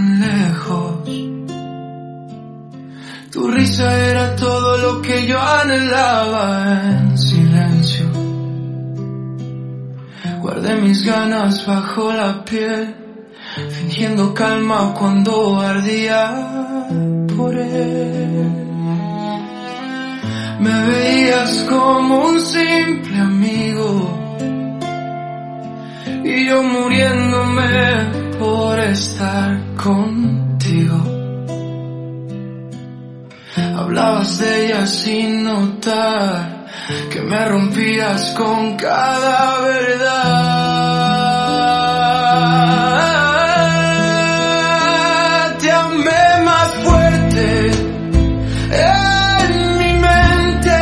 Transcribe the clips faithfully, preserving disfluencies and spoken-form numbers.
tan lejos. Tu risa era todo lo que yo anhelaba en silencio. Guardé mis ganas bajo la piel, fingiendo calma cuando ardía por él. Me veías como un simple amigo y yo muriéndome por estar contigo. Hablabas de ella sin notar que me rompías con cada verdad. Te amé más fuerte en mi mente,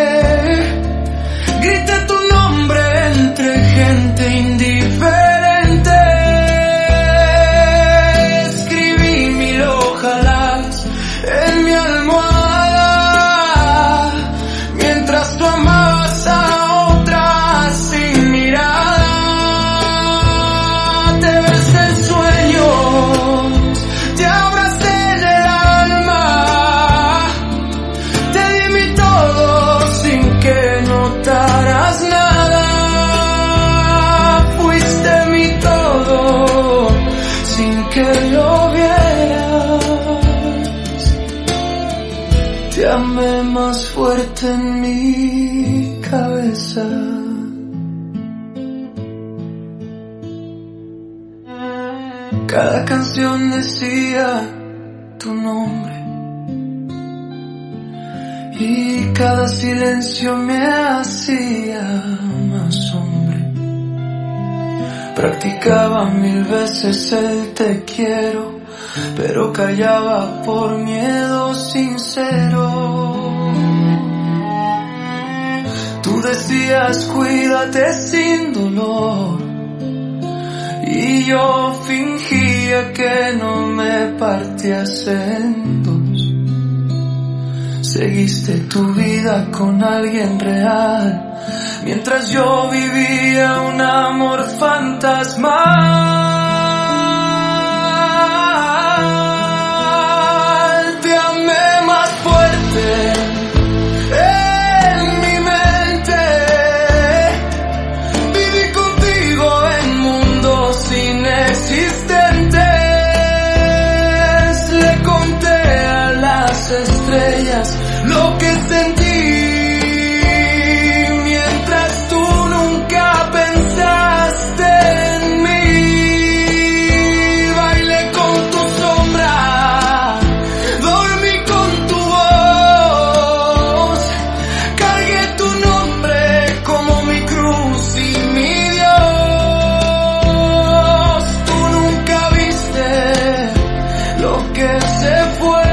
grité tu nombre entre gente indiferente, escribí mil ojalás en mi almohada, mientras tú amabas a otras sin mirada. Te besé en sueños, te abracé en el alma, te di mi todo sin que notaras nada. Fuiste mi todo sin que lo vieras. Te amé más fuerte en mi cabeza. Cada canción decía tu nombre y cada silencio me hacía más hombre. Practicaba mil veces el te quiero, pero callaba por miedo sincero. Tú decías cuídate sin dolor y yo fingía que no me partías en dos. Seguiste tu vida con alguien real, mientras yo vivía un amor fantasmal. Te amé más fuerte en mi mente, viví contigo en mundos inexistentes. Le conté a las estrellas lo que sentí, mientras tú nunca pensaste en mí. Bailé con tu sombra, dormí con tu voz, cargué tu nombre como mi cruz y mi Dios. Tú nunca viste lo que se fue.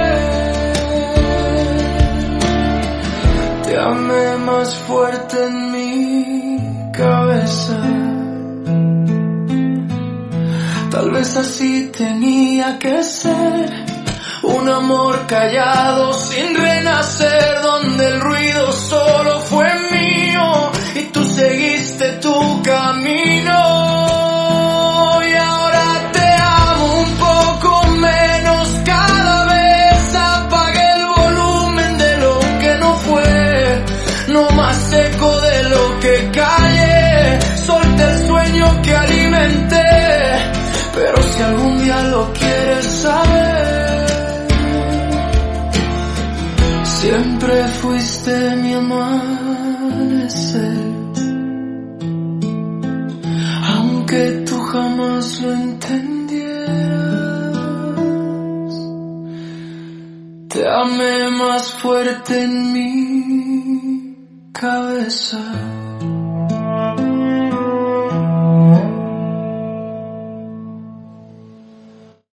Te amé más fuerte en mi cabeza. Tal vez así tenía que ser, un amor callado sin renacer, donde el ruido solo fue mío y tú seguiste tu camino. Y ahora te amo un poco menos, cada vez apagué el volumen de lo que no fue, no más eco de lo que callé, solté el sueño que alimenté. Pero si algún día lo quieres saber, siempre fuiste mi amanecer, aunque tú jamás lo entendieras. Te amé más fuerte en mi cabeza.